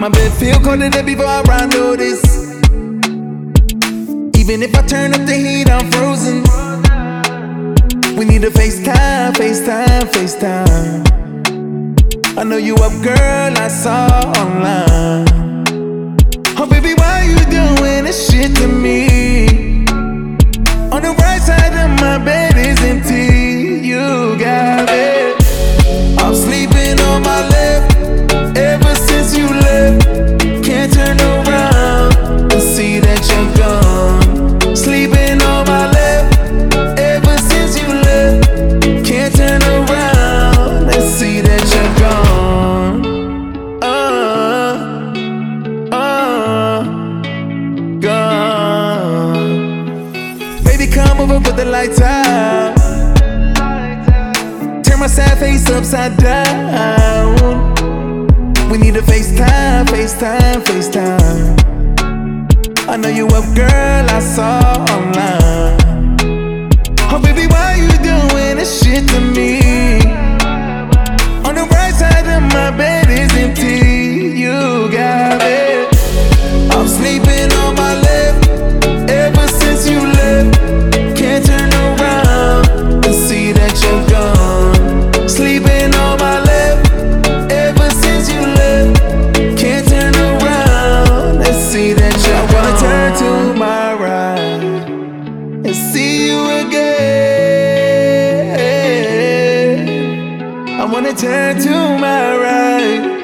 My bed feel colder than before I notice. Even if I turn up the heat, I'm frozen. We need to FaceTime, FaceTime, FaceTime. I know you up, girl, I saw online. Oh baby, why you doing this shit to me? On the right side of my bed is empty. You got it. I'm sleeping on my left ever since you left. Can't turn around and see that you're gone. Sleeping on my left ever since you left. Can't turn around and see that you're gone. Gone. Baby, come over, put the lights out. Turn my sad face upside down. We need to FaceTime, FaceTime, FaceTime. I know you up, girl, I saw online. Oh baby, why you doing this shit to me? On the right side of my bed is empty. You got it. I'm sleeping on my left ever since you left. Can't turn around and see that you're gone. Sleeping on my left ever since you left. Can't turn around and see that you're gone. I wanna turn to my right and see you again. I wanna turn to my right